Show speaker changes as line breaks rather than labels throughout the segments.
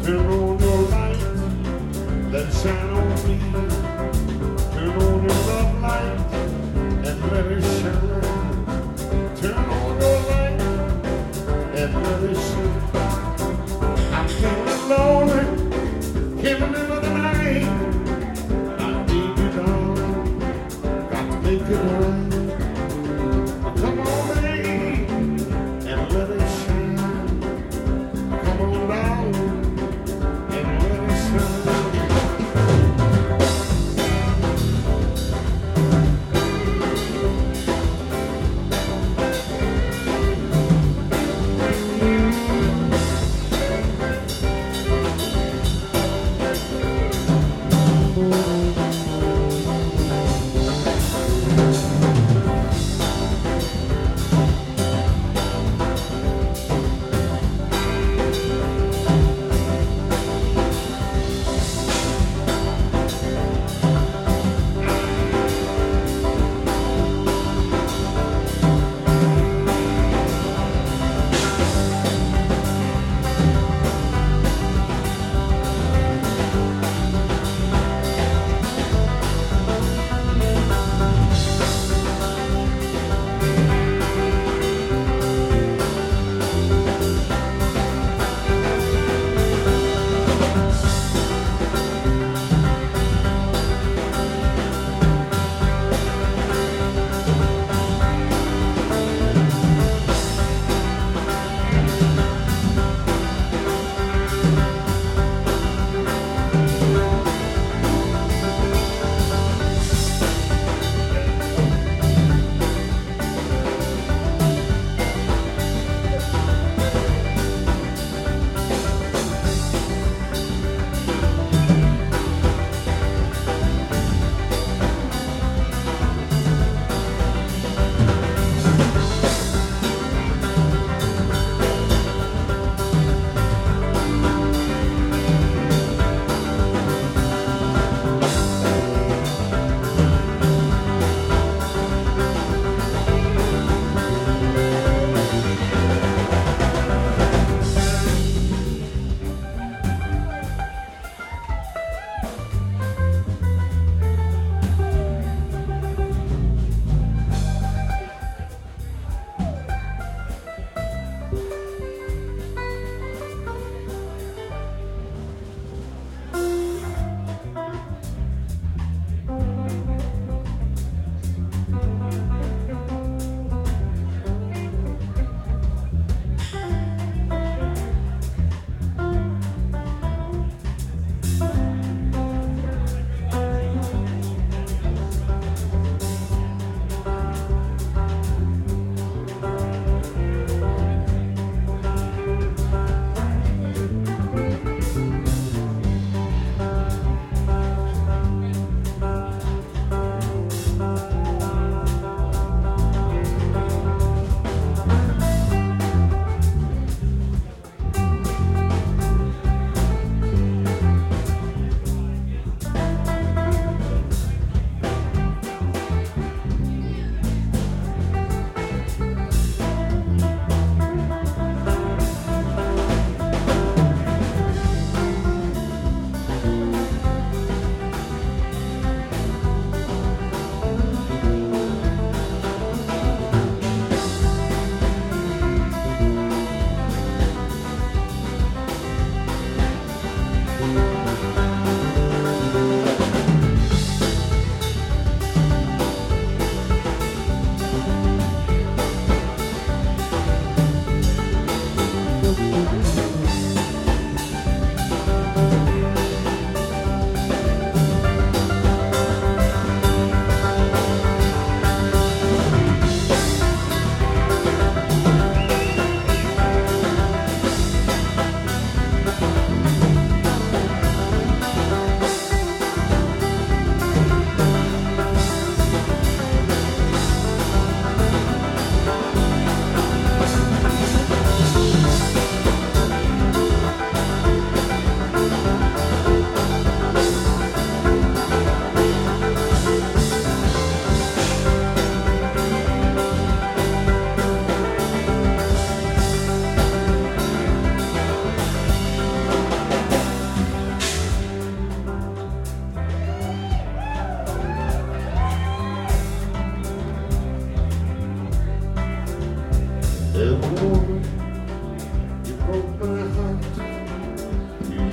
Turn on your light, let it shine on me. Turn on your love light and let it shine. Turn on your light and let it shine. I'm feeling lonely, in the middle of the night. I need you, darling, got to make it right. Come on, baby, and let it shine. Come on down and let it shine.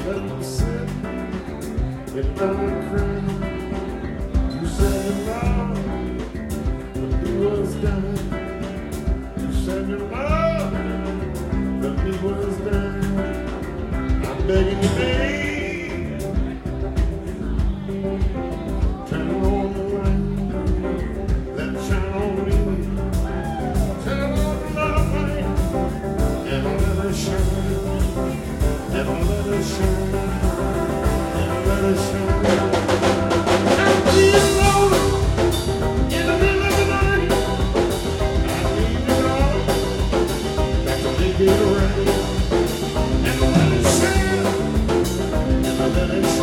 let me sit in my crib. You said your love when he was dead. You said your love when he was dead. I'm begging you, babe, turn on the light, let it shine on me. Turn on the light, and I'll let it shine, and I'll let it shine, and I'll let it shine. I'm feeling lonely in the middle of the night. I need you, love, that can make it right, and I'll let it shine, and I'll let it shine.